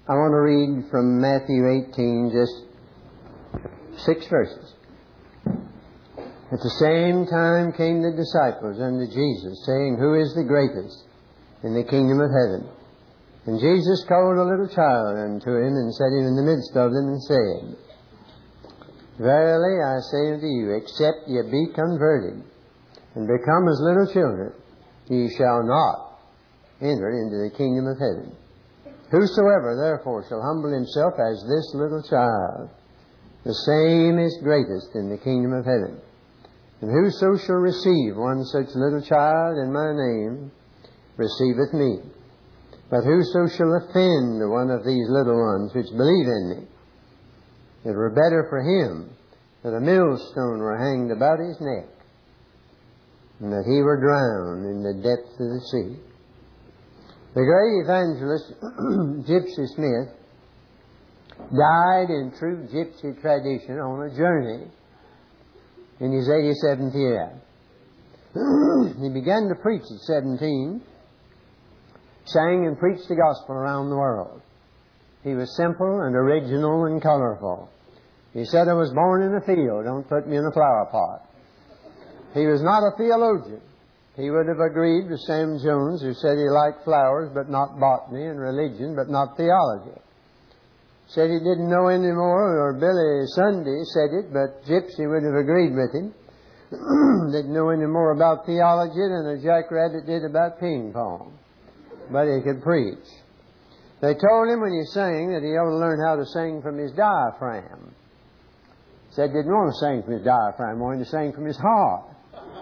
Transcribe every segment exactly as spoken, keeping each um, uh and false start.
I want to read from Matthew eighteen, just six verses. At the same time came the disciples unto Jesus, saying, Who is the greatest in the kingdom of heaven? And Jesus called a little child unto him, and set him in the midst of them, and said, Verily I say unto you, except ye be converted, and become as little children, ye shall not enter into the kingdom of heaven. Whosoever therefore shall humble himself as this little child, the same is greatest in the kingdom of heaven. And whoso shall receive one such little child in my name, receiveth me. But whoso shall offend one of these little ones which believe in me, it were better for him that a millstone were hanged about his neck, and that he were drowned in the depth of the sea. The great evangelist, Gypsy Smith, died in true gypsy tradition on a journey in his eighty-seventh year. He began to preach at seventeen, sang and preached the gospel around the world. He was simple and original and colorful. He said, I was born in a field, don't put me in a flower pot. He was not a theologian. He would have agreed with Sam Jones, who said he liked flowers but not botany, and religion but not theology. Said he didn't know any more, or Billy Sunday said it, but Gypsy would have agreed with him. Didn't know any more about theology than a jackrabbit did about ping pong. But he could preach. They told him when he sang that he ought to learn how to sing from his diaphragm. Said didn't want to sing from his diaphragm, wanted to sing from his heart.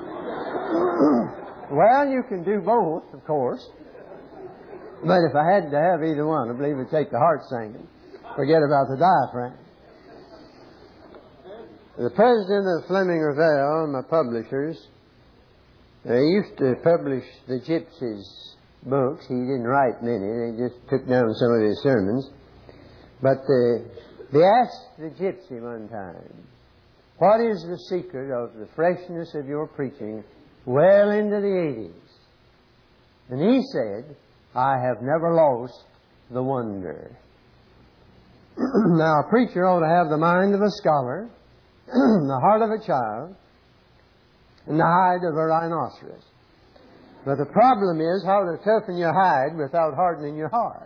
Well, you can do both, of course. But if I had to have either one, I believe I'd take the heart singing. Forget about the diaphragm. The president of Fleming Revell, my publishers, they used to publish the Gypsies' books. He didn't write many. They just took down some of his sermons. But uh, they asked the Gypsy one time, what is the secret of the freshness of your preaching well into the eighties? And he said, I have never lost the wonder. Now, a preacher ought to have the mind of a scholar, the heart of a child, and the hide of a rhinoceros. But the problem is how to toughen your hide without hardening your heart.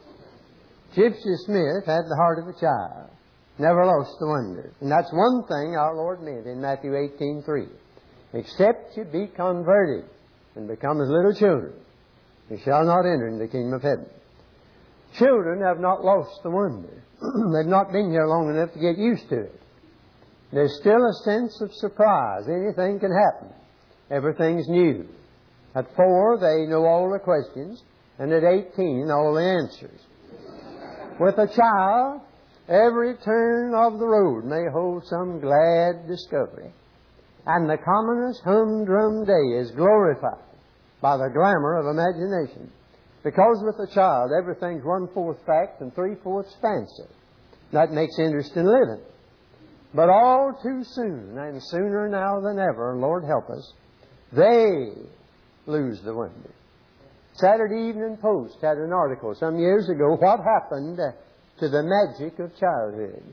Gypsy Smith had the heart of a child, never lost the wonder. And that's one thing our Lord meant in Matthew eighteen three. Except you be converted and become as little children, you shall not enter into the kingdom of heaven. Children have not lost the wonder. They've not been here long enough to get used to it. There's still a sense of surprise. Anything can happen. Everything's new. At four, they know all the questions, and at eighteen, all the answers. With a child, every turn of the road may hold some glad discovery. And the commonest humdrum day is glorified by the glamour of imagination. Because with a child, everything's one-fourth fact and three-fourths fancy. That makes interest in living. But all too soon, and sooner now than ever, Lord help us, they lose the wonder. Saturday Evening Post had an article some years ago, what happened to the magic of childhood.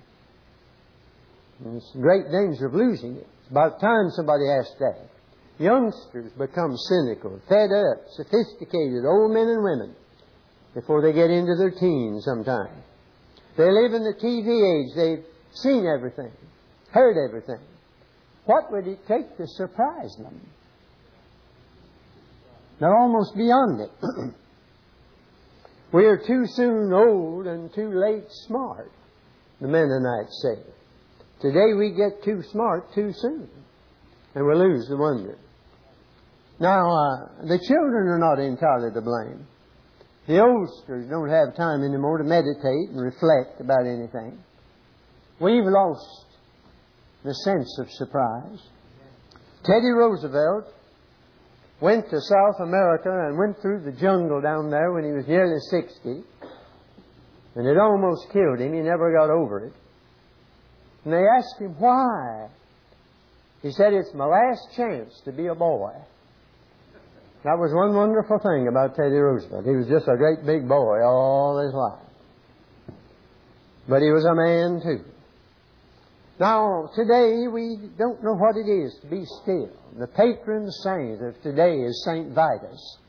And it's great danger of losing it. It's about time somebody asked that. Youngsters become cynical, fed up, sophisticated, old men and women, before they get into their teens sometime. They live in the T V age. They've seen everything, heard everything. What would it take to surprise them? They're almost beyond it. We are too soon old and too late smart, the Mennonites say. Today we get too smart too soon, and we lose the wonder. Now, uh, the children are not entirely to blame. The oldsters don't have time anymore to meditate and reflect about anything. We've lost the sense of surprise. Teddy Roosevelt went to South America and went through the jungle down there when he was nearly sixty. And it almost killed him. He never got over it. And they asked him why. He said, it's my last chance to be a boy. That was one wonderful thing about Teddy Roosevelt. He was just a great big boy all his life. But he was a man too. Now, today we don't know what it is to be still. The patron saint of today is Saint Vitus.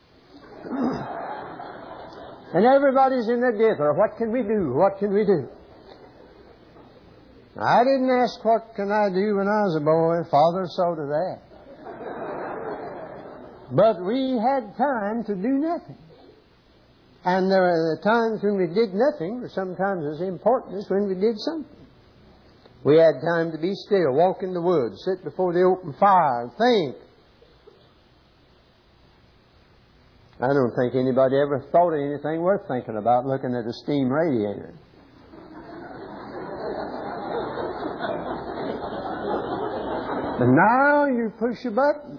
And everybody's in a dither. What can we do? What can we do? I didn't ask what can I do when I was a boy. Father saw to that. But we had time to do nothing. And there were times when we did nothing were sometimes as important as when we did something. We had time to be still, walk in the woods, sit before the open fire and think. I don't think anybody ever thought of anything worth thinking about looking at a steam radiator. But now you push a button.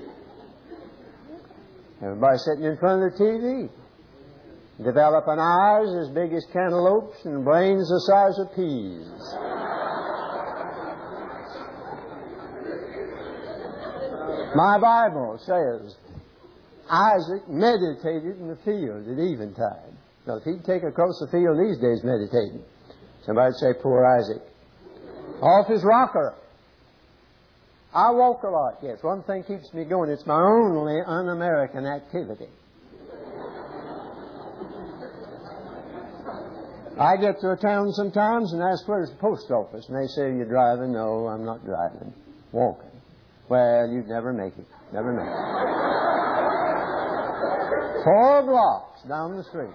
Everybody sitting in front of the T V. Developing eyes as big as cantaloupes and brains the size of peas. My Bible says Isaac meditated in the field at eventide. Now, if he'd take across the field these days meditating, somebody'd say, poor Isaac. Off his rocker. I walk a lot, yes. One thing keeps me going. It's my only un-American activity. I get to a town sometimes and ask, where's the post office? And they say, you're driving? No, I'm not driving. Walking. Well, you'd never make it. Never make it. Four blocks down the street.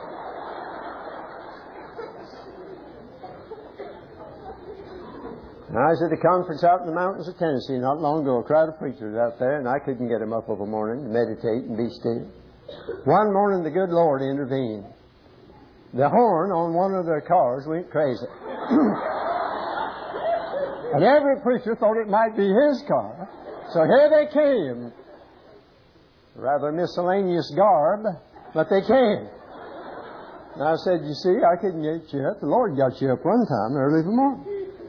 I was at a conference out in the mountains of Tennessee not long ago. A crowd of preachers out there, and I couldn't get them up of a morning to meditate and be still. One morning, the good Lord intervened. The horn on one of their cars went crazy. And every preacher thought it might be his car. So here they came. Rather miscellaneous garb, but they came. And I said, you see, I couldn't get you up. The Lord got you up one time early in the morning.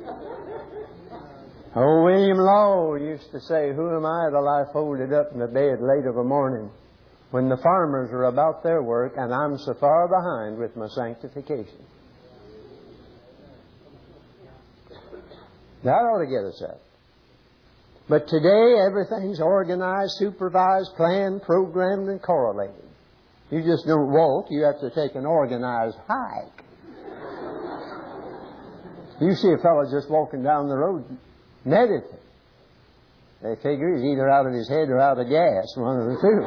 Oh, William Law used to say, who am I that lie folded up in the bed late of a morning when the farmers are about their work and I'm so far behind with my sanctification? That ought to get us up. But today, everything's organized, supervised, planned, programmed, and correlated. You just don't walk. You have to take an organized hike. You see a fellow just walking down the road, meditate. They figure he's either out of his head or out of gas, one of the two.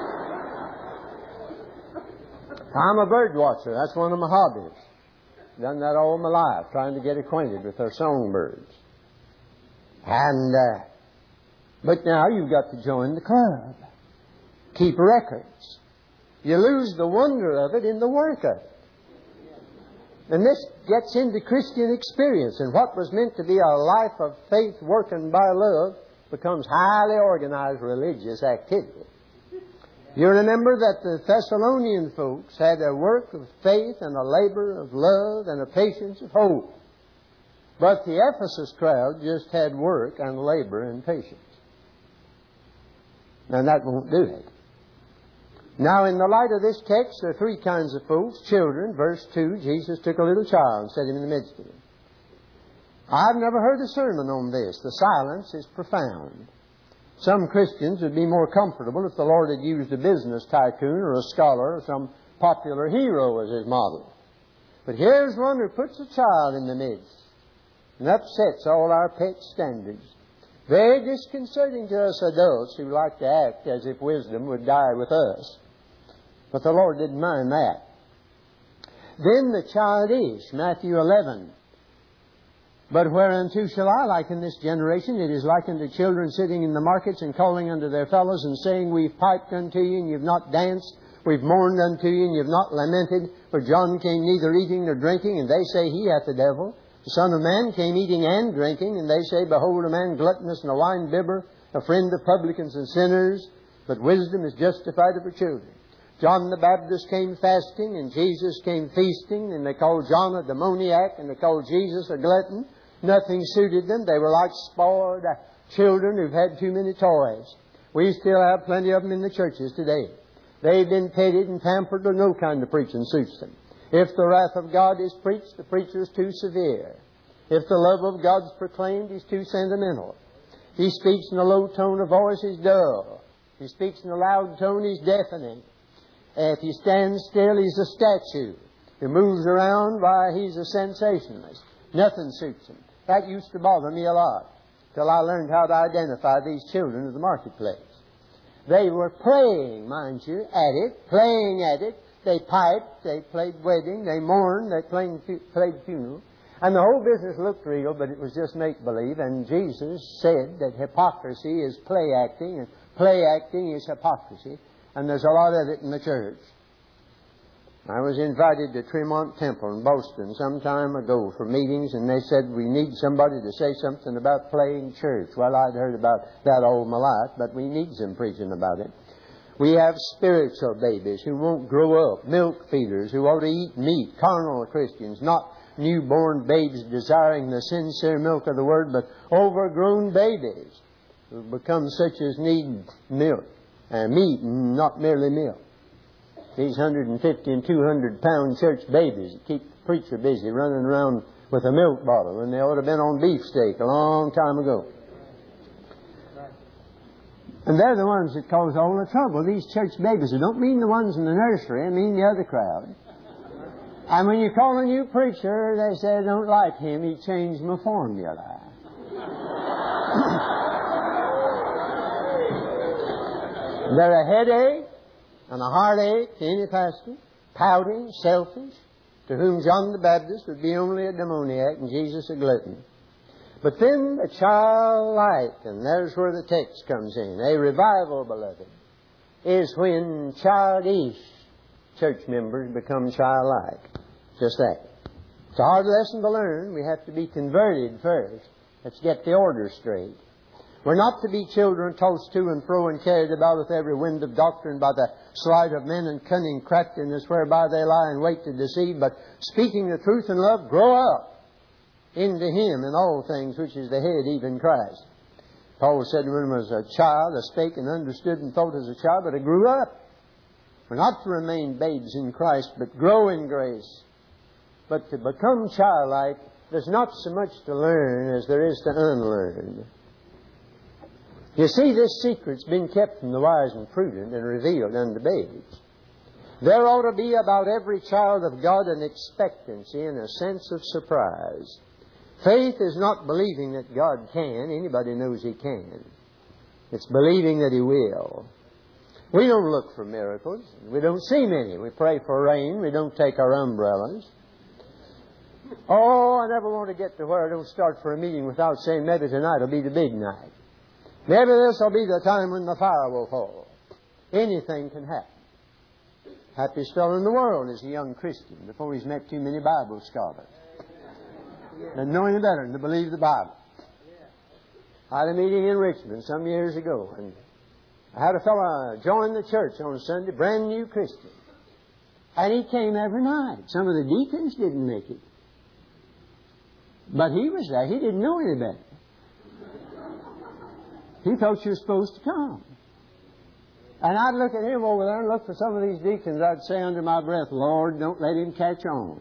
I'm a bird watcher. That's one of my hobbies. Done that all my life, trying to get acquainted with their songbirds. And, uh, but now you've got to join the club. Keep records. You lose the wonder of it in the work of it. And this gets into Christian experience, and what was meant to be a life of faith working by love becomes highly organized religious activity. You remember that the Thessalonian folks had a work of faith and a labor of love and a patience of hope. But the Ephesus crowd just had work and labor and patience. And that won't do it. Now, in the light of this text, there are three kinds of folks. Children, verse two, Jesus took a little child and set him in the midst of them. I've never heard a sermon on this. The silence is profound. Some Christians would be more comfortable if the Lord had used a business tycoon or a scholar or some popular hero as his model. But here's one who puts a child in the midst and upsets all our pet standards. Very disconcerting to us adults who like to act as if wisdom would die with us. But the Lord didn't mind that. Then the childish, Matthew eleven. But whereunto shall I liken this generation? It is likened to children sitting in the markets and calling unto their fellows and saying, we've piped unto you and you've not danced. We've mourned unto you and you've not lamented. For John came neither eating nor drinking, and they say he hath the devil. The Son of Man came eating and drinking, and they say, behold, a man gluttonous and a wine-bibber, a friend of publicans and sinners. But wisdom is justified of her children. John the Baptist came fasting, and Jesus came feasting, and they called John a demoniac, and they called Jesus a glutton. Nothing suited them. They were like spoiled children who've had too many toys. We still have plenty of them in the churches today. They've been petted and pampered, or no kind of preaching suits them. If the wrath of God is preached, the preacher is too severe. If the love of God is proclaimed, he's too sentimental. He speaks in a low tone of voice, he's dull. If he speaks in a loud tone, he's deafening. If he stands still, he's a statue. If he moves around, why, he's a sensationalist. Nothing suits him. That used to bother me a lot, till I learned how to identify these children of the marketplace. They were praying, mind you, at it, playing at it. They piped, they played wedding, they mourned, they played, played funeral. And the whole business looked real, but it was just make-believe. And Jesus said that hypocrisy is play acting, and play acting is hypocrisy. And there's a lot of it in the church. I was invited to Tremont Temple in Boston some time ago for meetings, and they said, we need somebody to say something about playing church. Well, I'd heard about that all my life, but we need some preaching about it. We have spiritual babies who won't grow up, milk feeders who ought to eat meat, carnal Christians, not newborn babes desiring the sincere milk of the Word, but overgrown babies who become such as need milk, and meat and not merely milk. These one hundred fifty and two hundred pound church babies that keep the preacher busy running around with a milk bottle when they ought to have been on beefsteak a long time ago. And they're the ones that cause all the trouble. These church babies. I don't mean the ones in the nursery. I mean the other crowd. And when you call a new preacher, they say, I don't like him. He changed my formula. They're a headache and a heartache to any pastor, pouting, selfish, to whom John the Baptist would be only a demoniac and Jesus a glutton. But then the childlike, and there's where the text comes in. A revival, beloved, is when childish church members become childlike. Just that. It's a hard lesson to learn. We have to be converted first. Let's get the order straight. We're not to be children tossed to and fro and carried about with every wind of doctrine by the sleight of men and cunning craftiness whereby they lie in wait to deceive, but speaking the truth in love, grow up into Him in all things, which is the head, even Christ. Paul said when I was a child, I spake and understood and thought as a child, but I grew up. We're not to remain babes in Christ, but grow in grace. But to become childlike, there's not so much to learn as there is to unlearn. You see, this secret's been kept from the wise and prudent and revealed unto babes. There ought to be about every child of God an expectancy and a sense of surprise. Faith is not believing that God can. Anybody knows He can. It's believing that He will. We don't look for miracles. We don't see many. We pray for rain. We don't take our umbrellas. Oh, I never want to get to where I don't start for a meeting without saying maybe tonight will be the big night. Maybe this will be the time when the fire will fall. Anything can happen. Happiest fellow in the world is a young Christian before he's met too many Bible scholars. And know any better than to believe the Bible. I had a meeting in Richmond some years ago, and I had a fellow join the church on Sunday, brand new Christian. And he came every night. Some of the deacons didn't make it. But he was there. He didn't know any better. He thought you were supposed to come. And I'd look at him over there and look for some of these deacons. I'd say under my breath, Lord, don't let him catch on.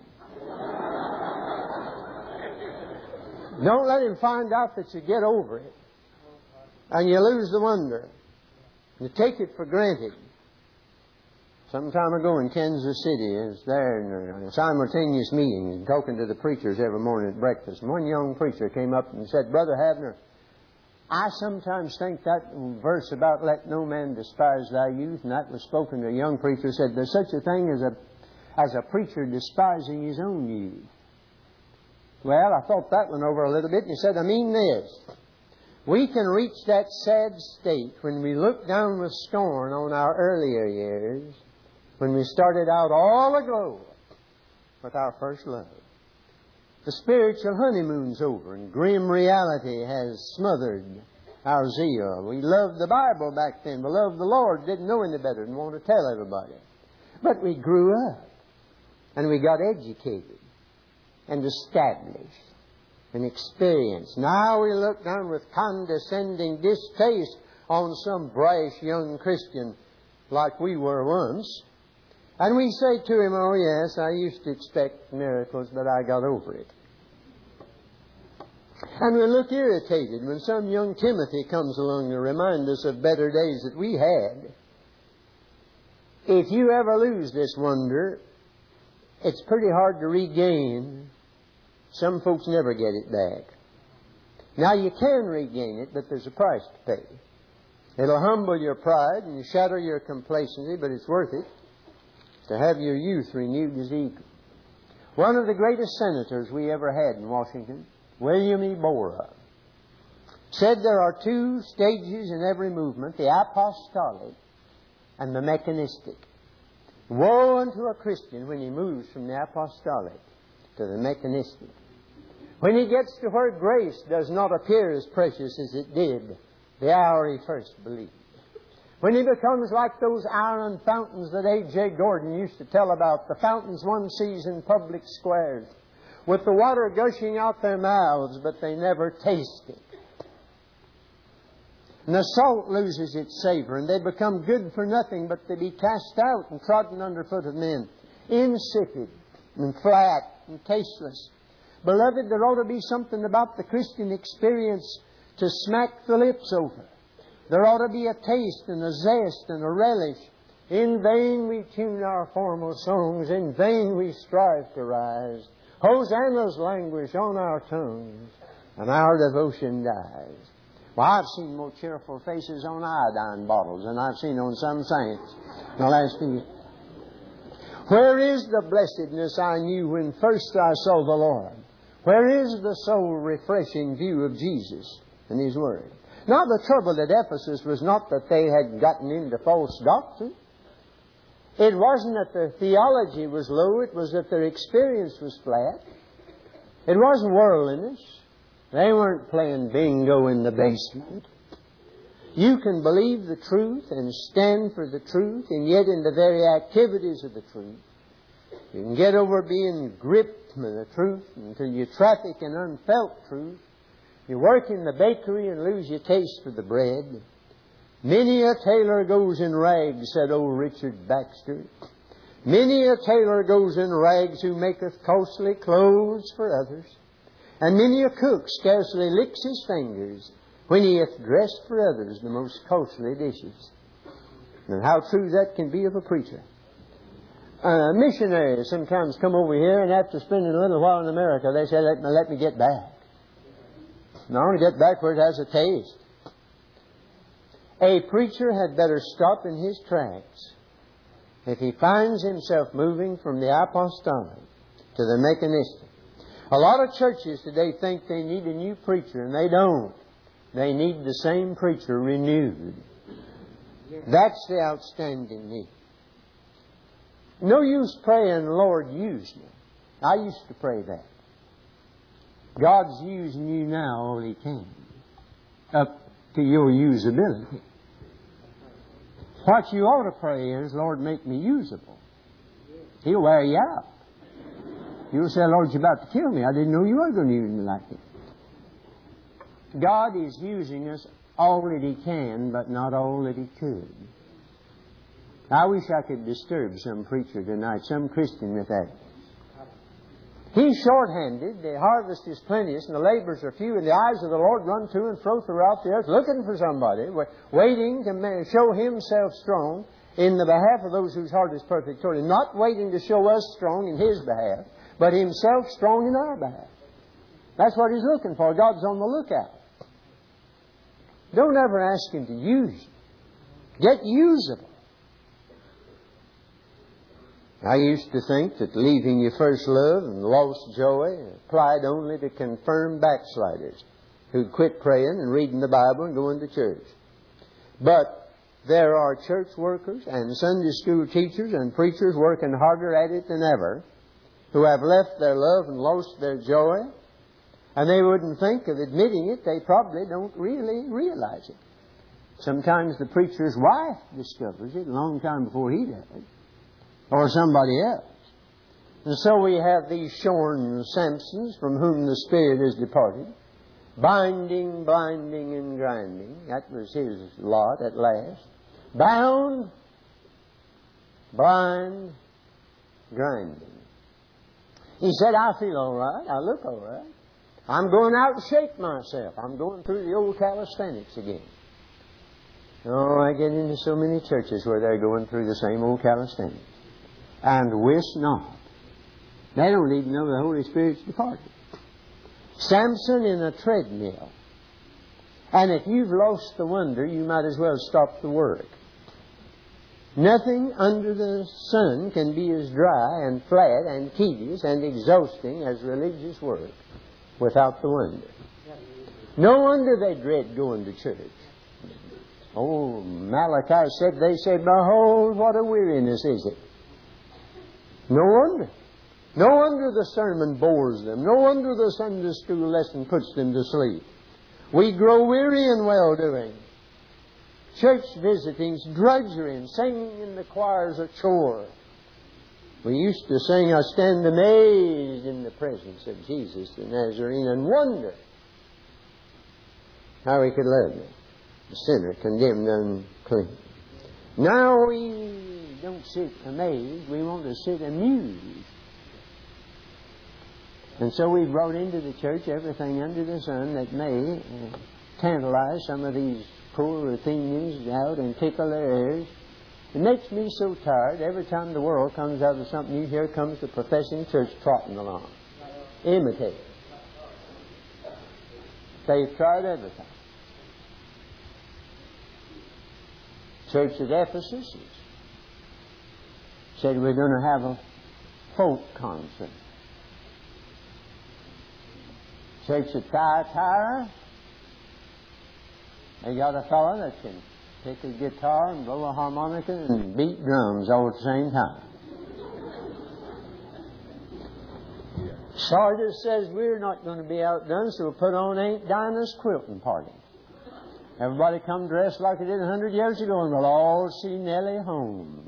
Don't let him find out that you get over it. And you lose the wonder. You take it for granted. Some time ago in Kansas City, I was there in a simultaneous meeting and talking to the preachers every morning at breakfast. And one young preacher came up and said, Brother Havner, I sometimes think that verse about let no man despise thy youth, and that was spoken to a young preacher, said there's such a thing as a as a preacher despising his own youth. Well, I thought that one over a little bit, and he said, I mean this. We can reach that sad state when we look down with scorn on our earlier years, when we started out all aglow with our first love. The spiritual honeymoon's over, and grim reality has smothered our zeal. We loved the Bible back then. We loved the Lord, didn't know any better, and want to tell everybody. But we grew up, and we got educated, and established, and experienced. Now we look down with condescending distaste on some brash young Christian like we were once. And we say to him, oh yes, I used to expect miracles, but I got over it. And we look irritated when some young Timothy comes along to remind us of better days that we had. If you ever lose this wonder, it's pretty hard to regain. Some folks never get it back. Now you can regain it, but there's a price to pay. It'll humble your pride and shatter your complacency, but it's worth it to have your youth renewed as eagle. One of the greatest senators we ever had in Washington, William E. Borah, said there are two stages in every movement, the apostolic and the mechanistic. Woe unto a Christian when he moves from the apostolic to the mechanistic. When he gets to where grace does not appear as precious as it did the hour he first believed. When he becomes like those iron fountains that A J Gordon used to tell about, the fountains one sees in public squares, with the water gushing out their mouths, but they never taste it. And the salt loses its savor, and they become good for nothing but to be cast out and trodden underfoot of men, insipid and flat and tasteless. Beloved, there ought to be something about the Christian experience to smack the lips over. There ought to be a taste and a zest and a relish. In vain we tune our formal songs, in vain we strive to rise. Hosannas languish on our tongues, and our devotion dies. Well, I've seen more cheerful faces on iodine bottles than I've seen on some saints in the last few years. Where is the blessedness I knew when first I saw the Lord? Where is the soul-refreshing view of Jesus and His Word? Now, the trouble at Ephesus was not that they had gotten into false doctrine. It wasn't that their theology was low. It was that their experience was flat. It wasn't worldliness. They weren't playing bingo in the basement. You can believe the truth and stand for the truth, and yet in the very activities of the truth, you can get over being gripped with the truth until you traffic in unfelt truth. You work in the bakery and lose your taste for the bread. Many a tailor goes in rags, said old Richard Baxter. Many a tailor goes in rags who maketh costly clothes for others. And many a cook scarcely licks his fingers when he hath dressed for others the most costly dishes. And how true that can be of a preacher. Uh, missionaries sometimes come over here, and after spending a little while in America, they say, let me, let me get back. And I want to get back where it has a taste. A preacher had better stop in his tracks if he finds himself moving from the apostolic to the mechanistic. A lot of churches today think they need a new preacher, and they don't. They need the same preacher renewed. That's the outstanding need. No use praying, Lord, use me. I used to pray that. God's using you now all He can, up to your usability. What you ought to pray is, Lord, make me usable. He'll wear you out. You'll say, Lord, you're about to kill me. I didn't know you were going to use me like that. God is using us all that He can, but not all that He could. I wish I could disturb some preacher tonight, some Christian with that. He's short-handed, the harvest is plenteous, and the labors are few, and the eyes of the Lord run to and fro throughout the earth, looking for somebody, waiting to show Himself strong in the behalf of those whose heart is perfect toward Him. Not waiting to show us strong in His behalf, but Himself strong in our behalf. That's what He's looking for. God's on the lookout. Don't ever ask Him to use you. Get usable. I used to think that leaving your first love and lost joy applied only to confirmed backsliders who'd quit praying and reading the Bible and going to church. But there are church workers and Sunday school teachers and preachers working harder at it than ever who have left their love and lost their joy, and they wouldn't think of admitting it. They probably don't really realize it. Sometimes the preacher's wife discovers it a long time before he does. Or somebody else. And so we have these shorn Samsons from whom the Spirit is departed, binding, blinding, and grinding. That was his lot at last. Bound, blind, grinding. He said, I feel all right. I look all right. I'm going out to shake myself. I'm going through the old calisthenics again. Oh, I get into so many churches where they're going through the same old calisthenics. And wist not. They don't even know the Holy Spirit's departed. Samson in a treadmill. And if you've lost the wonder, you might as well stop the work. Nothing under the sun can be as dry and flat and tedious and exhausting as religious work without the wonder. No wonder they dread going to church. Oh, Malachi said, they said, behold, what a weariness is it. No wonder. No wonder the sermon bores them. No wonder the Sunday school lesson puts them to sleep. We grow weary in well-doing. Church visitings, drudgery, and singing in the choirs a chore. We used to sing, I stand amazed in the presence of Jesus the Nazarene and wonder how He could love me, the sinner condemned unclean. Now we don't sit amazed, we want to sit amused. And so we brought into the church everything under the sun that may uh, tantalize some of these poor Athenians out and tickle their ears. It makes me so tired. Every time the world comes out of something new, here comes the professing church trotting along. Imitate. They've tried everything. Church at Ephesus said we're going to have a folk concert. Church at Thyatira, they got a fellow that can pick a guitar and blow a harmonica and beat drums all at the same time. Sardis says we're not going to be outdone, so we'll put on Aunt Dinah's quilting party. Everybody come dressed like they did a hundred years ago, and we'll all see Nellie home.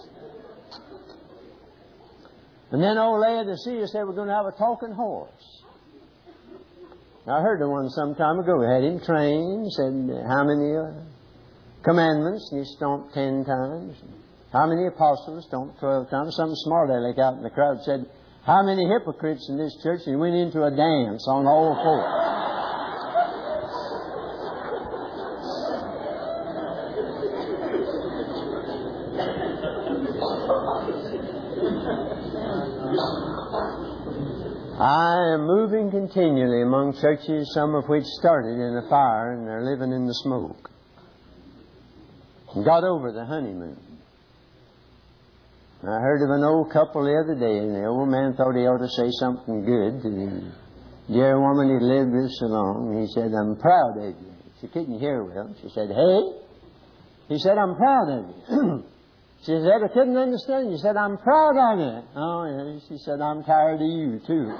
And then old Laodicea said we're going to have a talking horse. I heard of one some time ago. We had him trained, said how many uh, commandments, and he stomped ten times. How many apostles, stomped twelve times. Some smart aleck out in the crowd said, how many hypocrites in this church? And he went into a dance on all fours. I am moving continually among churches, some of which started in a fire and they're living in the smoke. Got over the honeymoon. I heard of an old couple the other day, and the old man thought he ought to say something good to the dear woman he'd lived with so long. And he said, I'm proud of you. She couldn't hear well. She said, hey? He said, I'm proud of you. She said, I couldn't understand you. She said, I'm proud of you. Oh, yeah. She said, I'm tired of you, too.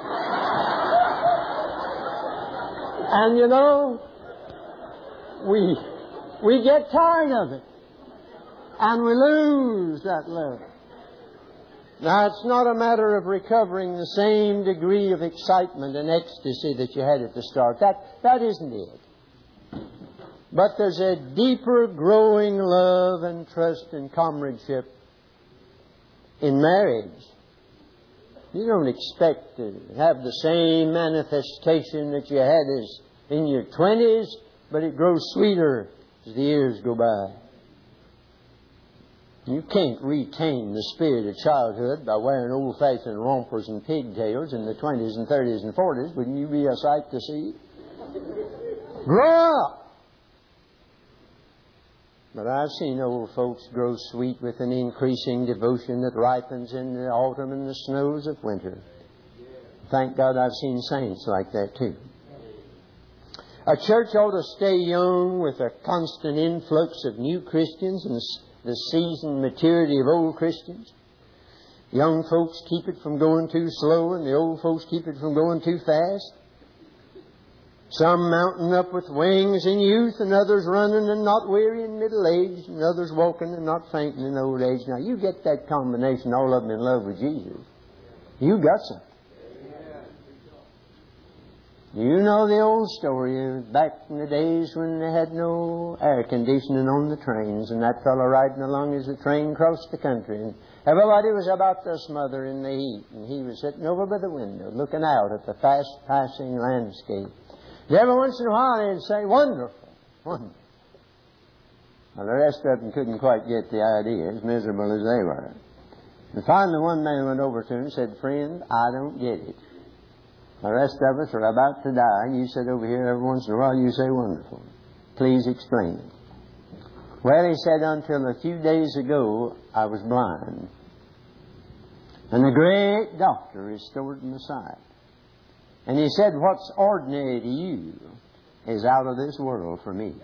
And, you know, we we get tired of it. And we lose that love. Now, it's not a matter of recovering the same degree of excitement and ecstasy that you had at the start. That That isn't it. But there's a deeper growing love and trust and comradeship in marriage. You don't expect to have the same manifestation that you had as in your twenties, but it grows sweeter as the years go by. You can't retain the spirit of childhood by wearing old-fashioned rompers and pigtails in the twenties and thirties and forties. Wouldn't you be a sight to see? Grow up! But I've seen old folks grow sweet with an increasing devotion that ripens in the autumn and the snows of winter. Thank God I've seen saints like that too. A church ought to stay young with a constant influx of new Christians and the seasoned maturity of old Christians. Young folks keep it from going too slow, and the old folks keep it from going too fast. Some mounting up with wings in youth, and others running and not weary in middle age, and others walking and not fainting in old age. Now, you get that combination, all of them in love with Jesus. You got some. You know the old story of back in the days when they had no air conditioning on the trains, and that fellow riding along as the train crossed the country, and Everybody was about to smother in the heat, and he was sitting over by the window looking out at the fast-passing landscape. And every once in a while they'd say, "Wonderful, wonderful." Well, the rest of them couldn't quite get the idea, as miserable as they were. And finally one man went over to him and said, "Friend, I don't get it. The rest of us are about to die, and you sit over here every once in a while you say, 'Wonderful.' Please explain it." Well, he said, "Until a few days ago, I was blind. And the great doctor restored my sight. And he said, what's ordinary to you is out of this world for me."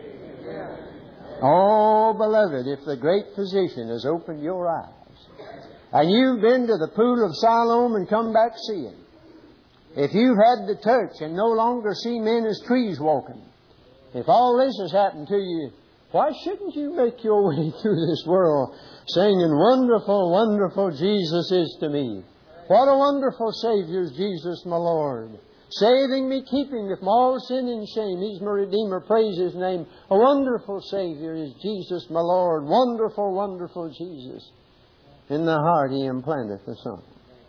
Oh, beloved, if the great physician has opened your eyes, and you've been to the pool of Siloam and come back seeing, if you've had the touch and no longer see men as trees walking, if all this has happened to you, why shouldn't you make your way through this world singing, "Wonderful, wonderful Jesus is to me. What a wonderful Savior is Jesus, my Lord. Saving me, keeping me from all sin and shame. He's my Redeemer. Praise His name. A wonderful Savior is Jesus, my Lord. Wonderful, wonderful Jesus. In the heart He implanteth the song."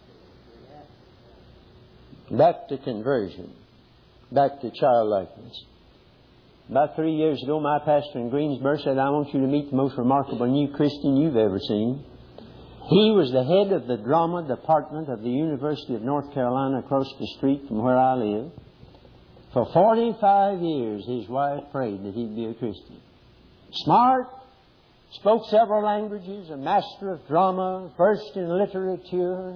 Back to conversion. Back to childlikeness. About three years ago, my pastor in Greensboro said, "I want you to meet the most remarkable new Christian you've ever seen." He was the head of the drama department of the University of North Carolina across the street from where I live. For forty-five years, his wife prayed that he'd be a Christian. Smart, spoke several languages, a master of drama, versed in literature.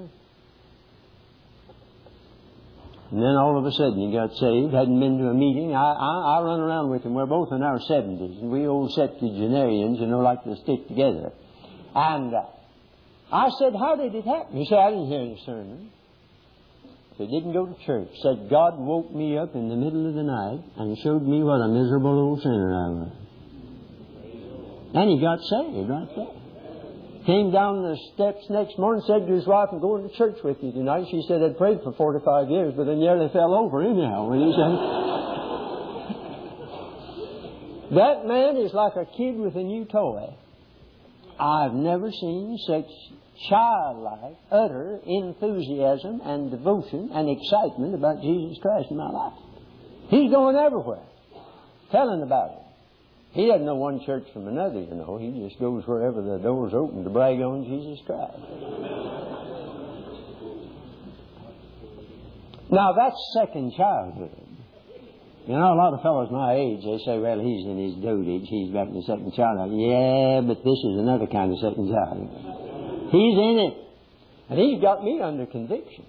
And then all of a sudden he got saved, hadn't been to a meeting. I, I, I run around with him. We're both in our seventies, and we old septuagenarians, you know, like to stick together. And uh, I said, "How did it happen?" He said, "I didn't hear any sermon." He didn't go to church. Said, "God woke me up in the middle of the night and showed me what a miserable old sinner I was." And he got saved right there. Came down the steps next morning, said to his wife, "I'm going to church with you tonight." She said, "I'd prayed for forty-five years, but I nearly fell over anyhow." When he said, that man is like a kid with a new toy. I've never seen such childlike, utter enthusiasm and devotion and excitement about Jesus Christ in my life. He's going everywhere, telling about it. He doesn't know one church from another, you know. He just goes wherever the door's open to brag on Jesus Christ. Now, that's second childhood. You know, a lot of fellows my age, they say, "Well, he's in his dotage. He's back in the second childhood." Yeah, but this is another kind of second childhood. He's in it. And he's got me under conviction.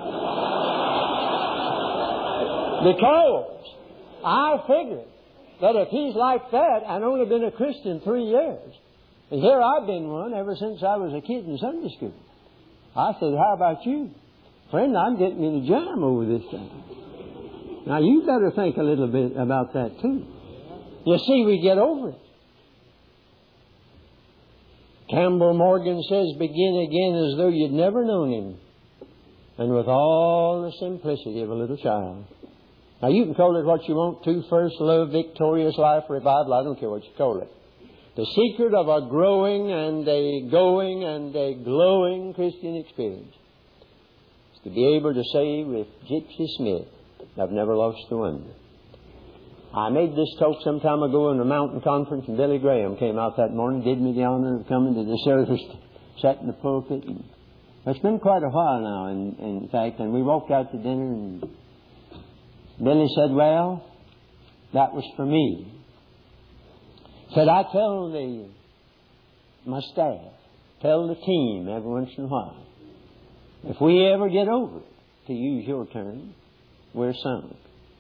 Because I figured that if he's like that and only been a Christian three years, and here I've been one ever since I was a kid in Sunday school. I said, "How about you? Friend, I'm getting in a jam over this thing." Now, you better think a little bit about that, too. You see, we get over it. Campbell Morgan says, "Begin again as though you'd never known Him, and with all the simplicity of a little child." Now, you can call it what you want to, first love, victorious life, revival. I don't care what you call it. The secret of a growing and a going and a glowing Christian experience is to be able to say with Gypsy Smith, "I've never lost the wonder." I made this talk some time ago in a mountain conference, and Billy Graham came out that morning, did me the honor of coming to the service, sat in the pulpit. And it's been quite a while now, in, in fact, and we walked out to dinner, and Billy said, "Well, that was for me." Said, "I tell the, my staff, tell the team every once in a while, if we ever get over it, to use your term, we're sunk.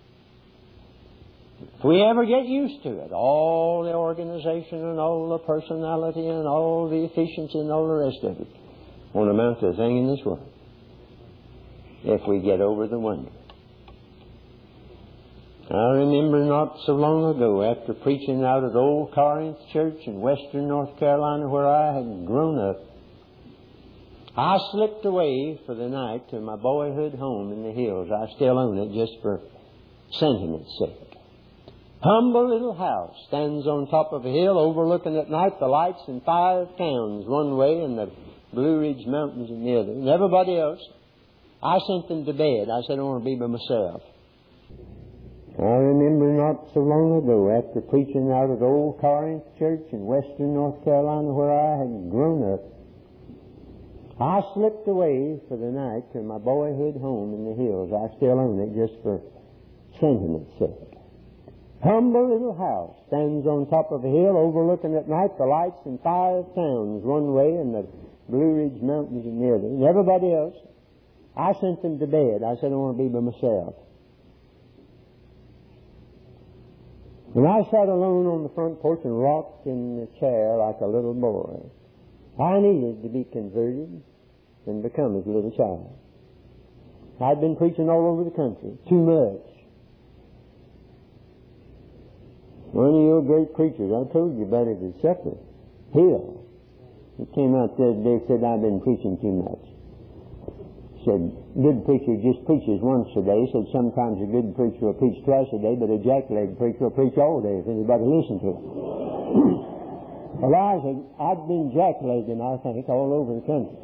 If we ever get used to it, all the organization and all the personality and all the efficiency and all the rest of it won't amount to a thing in this world if we get over the wonder." I remember not so long ago, after preaching out at Old Corinth Church in western North Carolina where I had grown up, I slipped away for the night to my boyhood home in the hills. I still own it just for sentiment's sake. Humble little house stands on top of a hill overlooking at night the lights in five towns one way and the Blue Ridge Mountains and the other. And everybody else, I sent them to bed. I said, I want to be by myself. I remember not so long ago, after preaching out at Old Corinth Church in western North Carolina, where I had grown up, I slipped away for the night to my boyhood home in the hills. I still own it just for sentiment's sake. Humble little house stands on top of a hill overlooking at night the lights and five towns one way and the Blue Ridge Mountains in the other. And everybody else, I sent them to bed. I said, I want to be by myself. And I sat alone on the front porch and rocked in the chair like a little boy. I needed to be converted and become as a little child. I'd been preaching all over the country, too much. One of your great preachers, I told you about it at supper, Hill, he came out the other day and said, I've been preaching too much. Said, good preacher just preaches once a day. Said, sometimes a good preacher will preach twice a day, but a jack-legged preacher will preach all day if anybody listens to him. Well, I said, I've been jack-legging, I think, all over the country.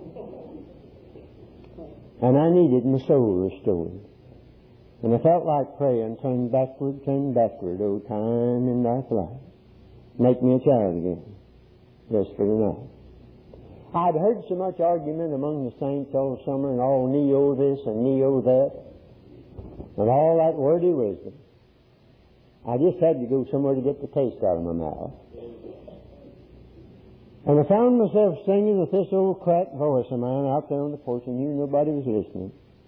And I needed my soul restored. And I felt like praying, turn backward, turn backward, oh time in thy flight. Make me a child again, just for the night. I'd heard so much argument among the saints all summer and all neo this and neo that and all that wordy wisdom. I just had to go somewhere to get the taste out of my mouth. And I found myself singing with this old cracked voice of mine out there on the porch and knew nobody was listening.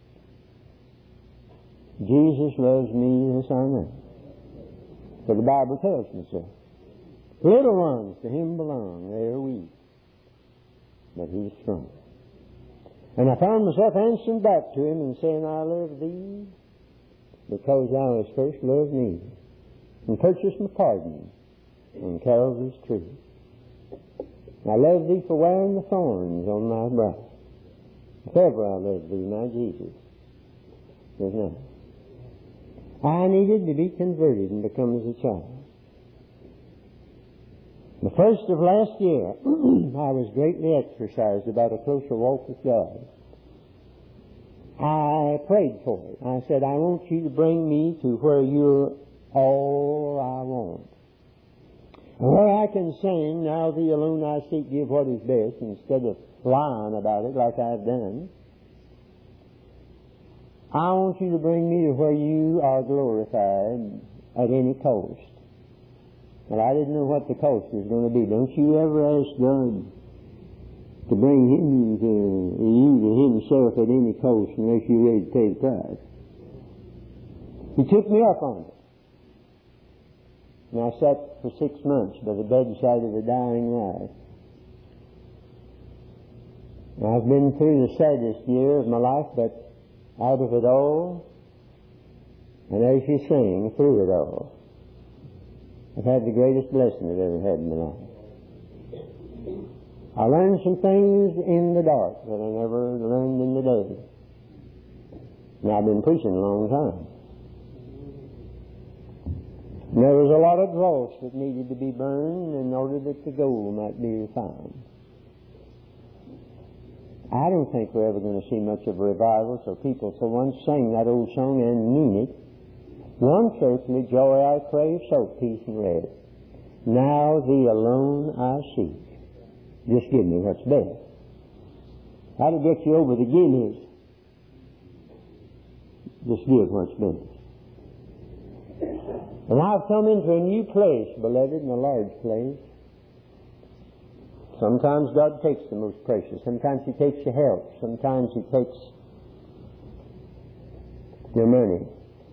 Jesus loves me, this I know. For the Bible tells me so. Little ones to Him belong, they are weak, but He's strong. And I found myself answering back to Him and saying, I love Thee because Thou hast first loved me and purchased my pardon on Calvary's tree. I love Thee for wearing the thorns on my brow. If ever I love Thee, my Jesus, there's none. I needed to be converted and become as a child. The first of last year, I was greatly exercised about a closer walk with God. I prayed for it. I said, I want You to bring me to where You're all I want. And where I can sing, now Thee alone I seek, give what is best, instead of lying about it like I've done. I want You to bring me to where You are glorified at any cost. But I didn't know what the cost was going to be. Don't you ever ask God to bring Him to you to Himself at any cost unless you're ready to pay the price. He took me up on it. And I sat for six months by the bedside of a dying wife. And I've been through the saddest year of my life, but out of it all, and as you sing, through it all, I've had the greatest blessing I've ever had in my life. I learned some things in the dark that I never learned in the day. And I've been preaching a long time. And there was a lot of dross that needed to be burned in order that the gold might be refined. I don't think we're ever going to see much of a revival, so people so once sang that old song and mean it. Once earthly joy I crave, so peace and rest. Now Thee alone I seek. Just give me what's best. That'll get you over the guineas. Just give what's best. And I've come into a new place, beloved, in a large place. Sometimes God takes the most precious. Sometimes He takes your health. Sometimes He takes your money.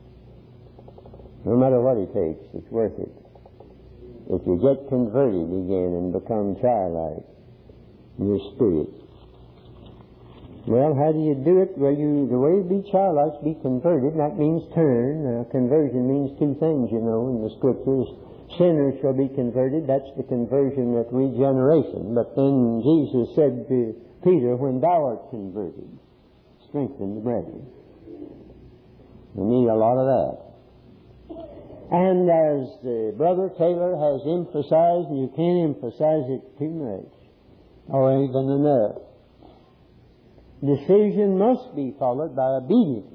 No matter what He takes, it's worth it. If you get converted again and become childlike in your spirit. Well, how do you do it? Well, you, the way to be childlike is be converted. That means turn. Uh, conversion means two things, you know, in the Scriptures. Sinners shall be converted. That's the conversion of regeneration. But then Jesus said to Peter, when thou art converted, strengthen the brethren. We need a lot of that. And as uh, Brother Taylor has emphasized, and you can't emphasize it too much, or even enough. Decision must be followed by obedience.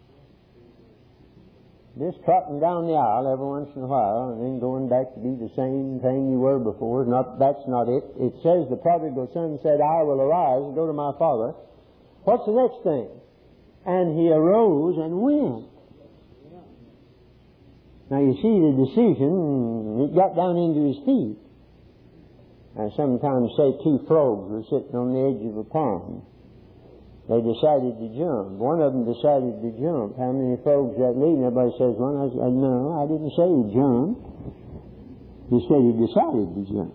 Just trotting down the aisle every once in a while and then going back to do the same thing you were before, not, that's not it. It says the prodigal son said, I will arise and go to my father. What's the next thing? And he arose and went. Now you see the decision, it got down into his feet. I sometimes say two frogs were sitting on the edge of a pond. They decided to jump. One of them decided to jump. How many frogs that leave? And everybody says, one. I said, no, I didn't say he jumped. He said he decided to jump.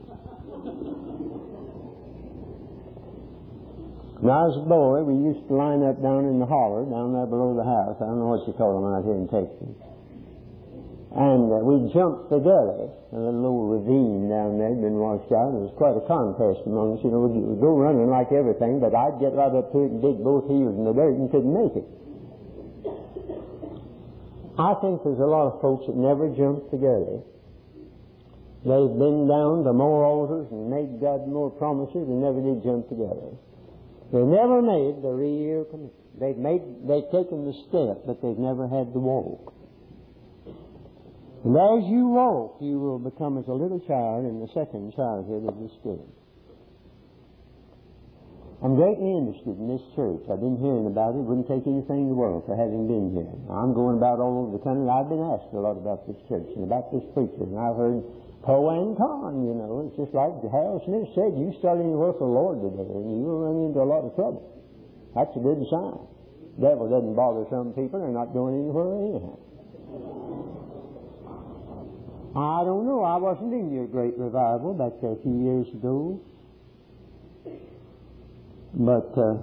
When I was a boy, we used to line up down in the holler, down there below the house. I don't know what you call them out here in Texas. And uh, we jumped the gully, a little old ravine down there had been washed out. It was quite a contest among us. You know, we'd, we'd go running like everything, but I'd get right up to it and dig both heels in the dirt and couldn't make it. I think there's a lot of folks that never jumped the gully. They've been down to more altars and made God more promises and never did jump the gully. They never made the real commitment. They've made, they've taken the step, but they've never had the walk. And as you walk, you will become as a little child in the second childhood of the Spirit. I'm greatly interested in this church. I've been hearing about it. It wouldn't take anything in the world for having been here. I'm going about all over the country. I've been asked a lot about this church and about this preacher. And I've heard pro and con, you know. It's just like Harold Smith said, you start anywhere for the Lord today and you will run into a lot of trouble. That's a good sign. The devil doesn't bother some people. They're not going anywhere anyhow. I don't know. I wasn't in your great revival back there a few years ago. But uh,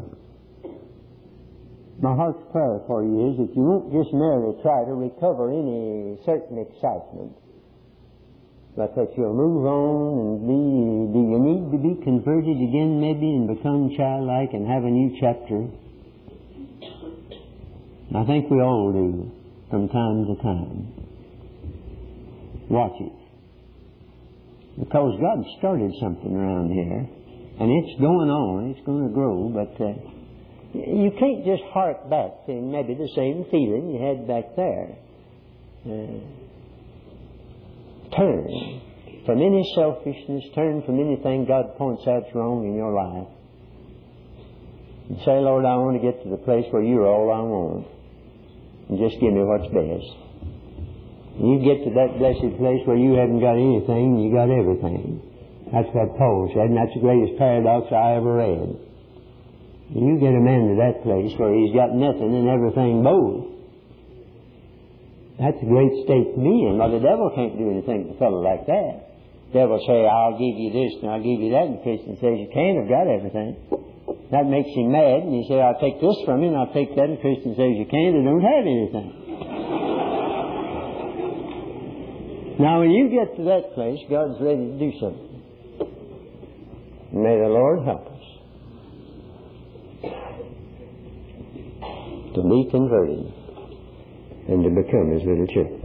my heart's prayer for you is that you won't just merely try to recover any certain excitement, but that you'll move on and be, do you need to be converted again maybe and become childlike and have a new chapter? I think we all do from time to time. Watch it. Because God started something around here, and it's going on, it's going to grow, but uh, you can't just hark back to maybe the same feeling you had back there. Uh, turn from any selfishness, turn from anything God points out's wrong in your life. And say, Lord, I want to get to the place where you're all I want. And just give me what's best. You get to that blessed place where you haven't got anything, you got everything. That's what Paul said, and that's the greatest paradox I ever read. You get a man to that place where he's got nothing and everything both. That's a great state to be in. Well, the devil can't do anything to a fellow like that. The devil say, I'll give you this and I'll give you that, and the Christian says, you can't, I've got everything. That makes him mad, and you say, I'll take this from you and I'll take that, and the Christian says, you can't, I don't have anything. Now, when you get to that place, God's ready to do something. May the Lord help us to be converted and to become His little church.